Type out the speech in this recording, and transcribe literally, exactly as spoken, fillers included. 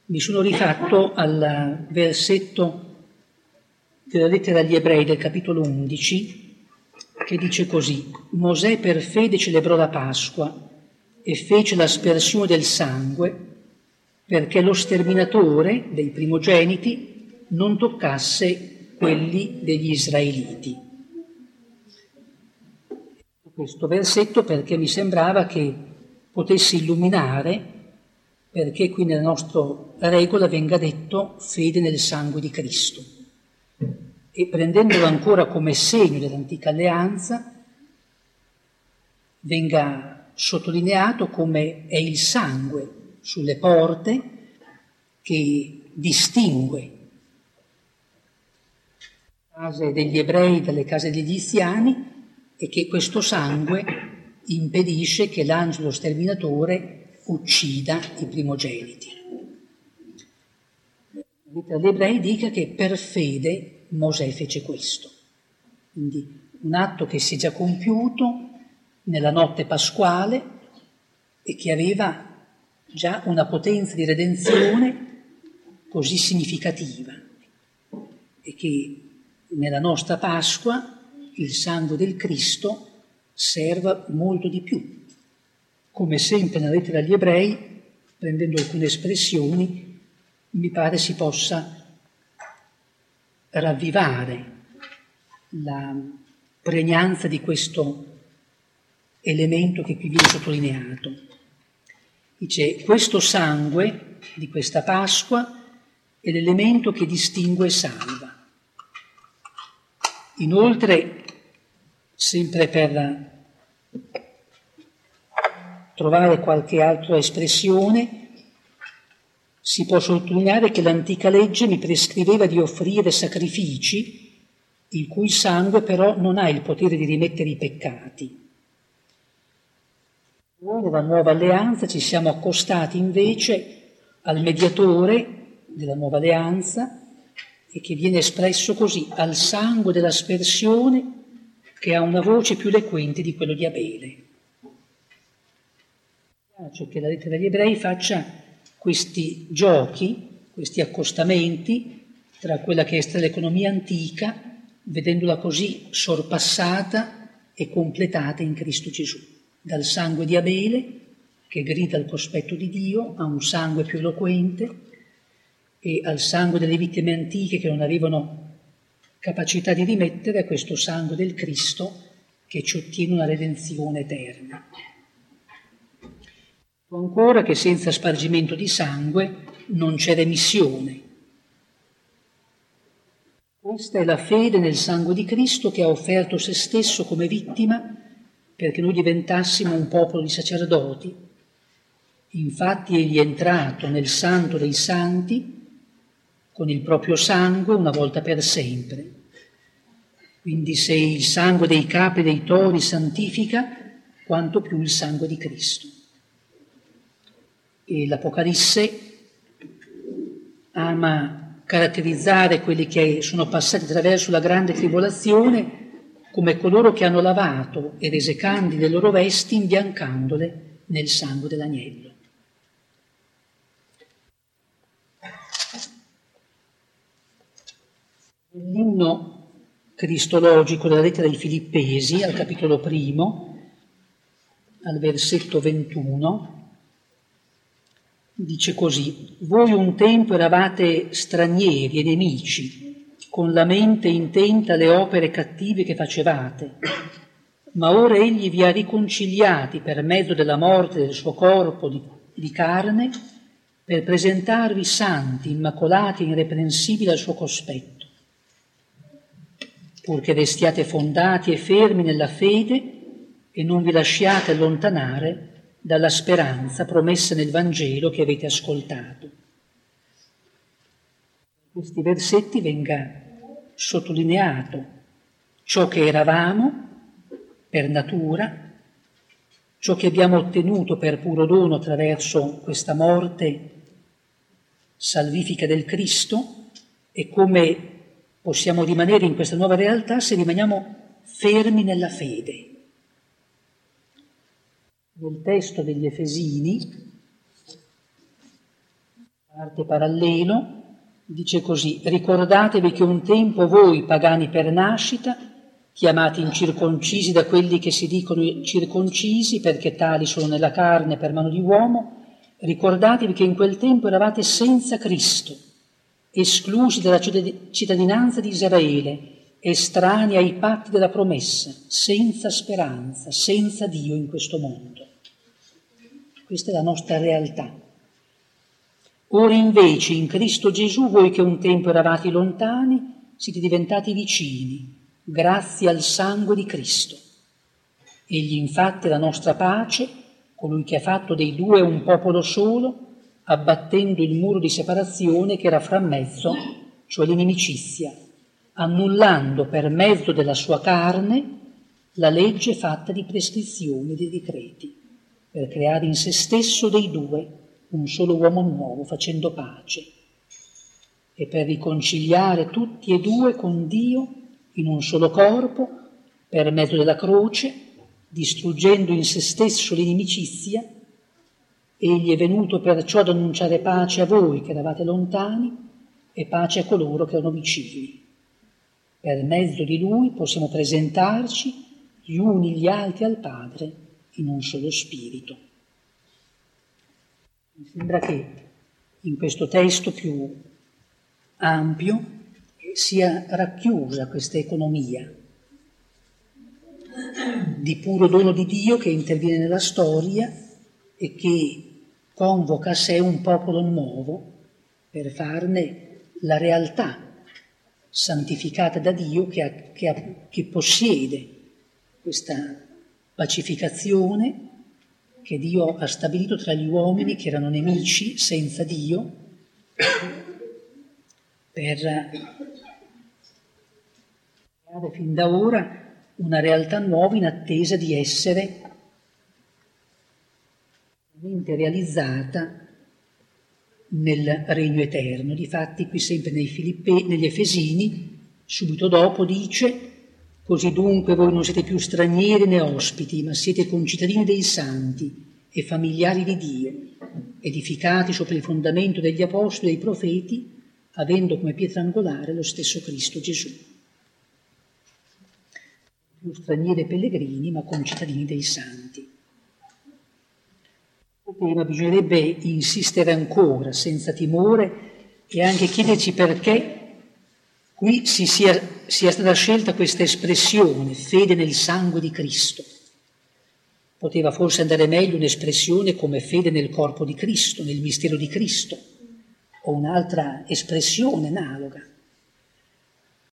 mi sono rifatto al versetto della lettera agli Ebrei del capitolo undici, che dice così: Mosè per fede celebrò la Pasqua e fece l'aspersione del sangue perché lo sterminatore dei primogeniti non toccasse quelli degli israeliti. Questo versetto perché mi sembrava che potesse illuminare perché qui nella nostra regola venga detto fede nel sangue di Cristo. E prendendolo ancora come segno dell'antica alleanza, venga sottolineato come è il sangue sulle porte che distingue le case degli ebrei dalle case degli egiziani e che questo sangue impedisce che l'angelo sterminatore uccida i primogeniti. La lettera agli ebrei dica che per fede Mosè fece questo. Quindi un atto che si è già compiuto nella notte pasquale e che aveva già una potenza di redenzione così significativa e che nella nostra Pasqua il sangue del Cristo serva molto di più. Come sempre nella lettera agli Ebrei, prendendo alcune espressioni, mi pare si possa ravvivare la pregnanza di questo elemento che qui viene sottolineato. Dice, questo sangue di questa Pasqua è l'elemento che distingue e salva. Inoltre, sempre per trovare qualche altra espressione, si può sottolineare che l'antica legge mi prescriveva di offrire sacrifici il cui sangue però non ha il potere di rimettere i peccati. Noi nella nuova alleanza ci siamo accostati invece al mediatore della nuova alleanza e che viene espresso così: al sangue dell'aspersione che ha una voce più eloquente di quello di Abele. Mi piace che la lettera agli Ebrei faccia questi giochi, questi accostamenti tra quella che è stata l'economia antica, vedendola così sorpassata e completata in Cristo Gesù. Dal sangue di Abele, che grida al cospetto di Dio, a un sangue più eloquente, e al sangue delle vittime antiche che non avevano capacità di rimettere, a questo sangue del Cristo che ci ottiene una redenzione eterna. Ancora che senza spargimento di sangue non c'è remissione. Questa è la fede nel sangue di Cristo che ha offerto se stesso come vittima perché noi diventassimo un popolo di sacerdoti. Infatti egli è entrato nel santo dei santi con il proprio sangue una volta per sempre. Quindi se il sangue dei capri e dei tori santifica, quanto più il sangue di Cristo. E l'Apocalisse ama caratterizzare quelli che sono passati attraverso la grande tribolazione come coloro che hanno lavato e rese candide le loro vesti imbiancandole nel sangue dell'agnello. L'inno cristologico della lettera ai Filippesi, al capitolo primo, al versetto ventuno, dice così: voi un tempo eravate stranieri e nemici, con la mente intenta alle opere cattive che facevate, ma ora egli vi ha riconciliati per mezzo della morte del suo corpo di, di carne, per presentarvi santi, immacolati e irreprensibili al suo cospetto, purché restiate fondati e fermi nella fede e non vi lasciate allontanare dalla speranza promessa nel Vangelo che avete ascoltato. In questi versetti venga sottolineato ciò che eravamo per natura, ciò che abbiamo ottenuto per puro dono attraverso questa morte salvifica del Cristo e come possiamo rimanere in questa nuova realtà se rimaniamo fermi nella fede. Nel testo degli Efesini, Parte parallelo, dice così: ricordatevi che un tempo voi, pagani per nascita, chiamati incirconcisi da quelli che si dicono circoncisi perché tali sono nella carne per mano di uomo, ricordatevi che in quel tempo eravate senza Cristo, esclusi dalla cittadinanza di Israele, estranei ai patti della promessa, senza speranza, senza Dio in questo mondo. Questa è la nostra realtà. Ora invece in Cristo Gesù, voi che un tempo eravate lontani, siete diventati vicini, grazie al sangue di Cristo. Egli infatti è la nostra pace, colui che ha fatto dei due un popolo solo, abbattendo il muro di separazione che era fra mezzo, cioè l'inimicizia, annullando per mezzo della sua carne la legge fatta di prescrizioni e di decreti, per creare in se stesso dei due un solo uomo nuovo, facendo pace, e per riconciliare tutti e due con Dio in un solo corpo, per mezzo della croce, distruggendo in se stesso l'inimicizia. Egli è venuto perciò ad annunciare pace a voi che eravate lontani e pace a coloro che erano vicini. Per mezzo di Lui possiamo presentarci gli uni gli altri al Padre in un solo spirito. Mi sembra che in questo testo più ampio sia racchiusa questa economia di puro dono di Dio che interviene nella storia e che convoca a sé un popolo nuovo per farne la realtà santificata da Dio che, ha, che, ha, che possiede questa pacificazione che Dio ha stabilito tra gli uomini che erano nemici senza Dio, per creare fin da ora una realtà nuova in attesa di essere realizzata nel regno eterno. Difatti qui sempre nei Filippe, negli Efesini, subito dopo dice: così dunque voi non siete più stranieri né ospiti, ma siete concittadini dei santi e familiari di Dio, edificati sopra il fondamento degli apostoli e dei profeti, avendo come pietra angolare lo stesso Cristo Gesù. Più stranieri e pellegrini, ma concittadini dei santi. Sul tema bisognerebbe insistere ancora, senza timore, e anche chiederci perché qui si sia, sia stata scelta questa espressione, fede nel sangue di Cristo. Poteva forse andare meglio un'espressione come fede nel corpo di Cristo, nel mistero di Cristo, o un'altra espressione analoga.